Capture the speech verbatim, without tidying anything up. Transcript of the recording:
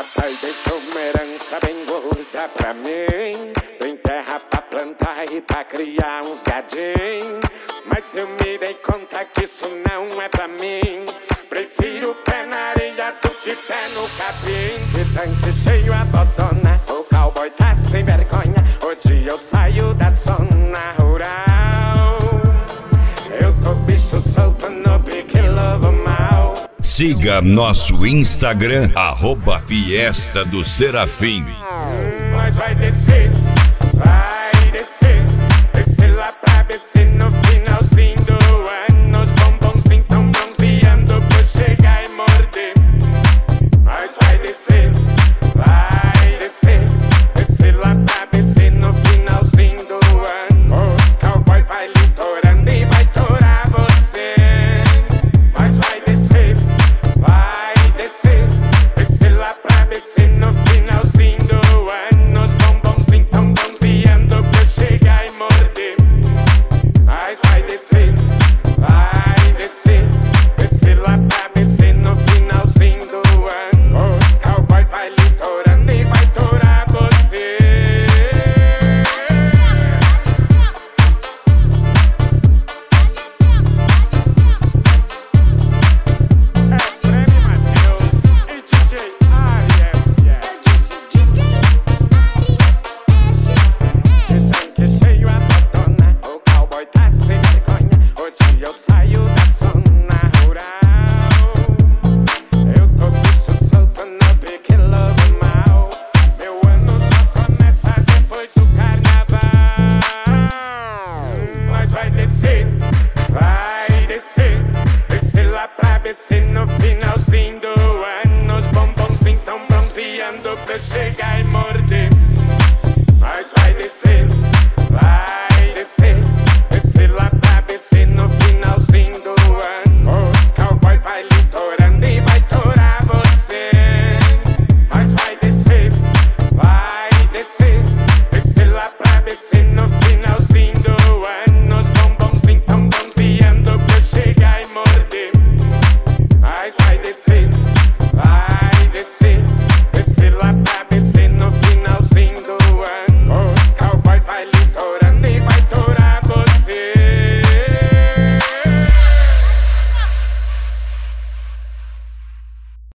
Papai deixou uma herança bem gorda pra mim. Tem terra pra plantar e pra criar uns gadinhos. Mas eu me dei conta que isso não é pra mim. Prefiro pé na areia do que pé no capim. De tanque cheio a botona, o cowboy tá sem vergonha. Hoje eu saio da zona rural. Eu tô bicho solto no pique lobo mal. Siga nosso Instagram, arroba Fiesta do Serafim. Mas vai descer, vai descer, descer lá pra B C no finalzinho do ano. Os bombonzinhos tão bronzeando pra chegar e morder. Mas vai descer, vai descer, descer lá pra B C no finalzinho do ano. Os cowboy vai litorando e vai torar você. Mas vai descer, vai descer, descer lá pra B C no finalzinho do ano. Os bombonzinhos tão bronzeando pra chegar e morder. Mas vai descer, vai descer, descer lá pra B C no finalzinho do ano. Os cowboy vai litorando e vai torar você. É Prêmio Matheus e D J Arias, yeah. De tanque cheio a botona, o cowboy tá sem vergonha. Hoje eu saio da zona rural. Eu tô bicho solto no pique lobo mal. Meu ano só começa depois do carnaval. Mas vai descer, vai descer, descer lá pra B C no finalzinho do ano. Os bombonzinhos tão bronzeando pra chegar e morder. Mas vai descer, vai descer, descer lá pra B C no finalzinho do ano. Os cowboy vai litorando e vai torar você. Mas vai descer, vai descer, descer lá pra B C no finalzinho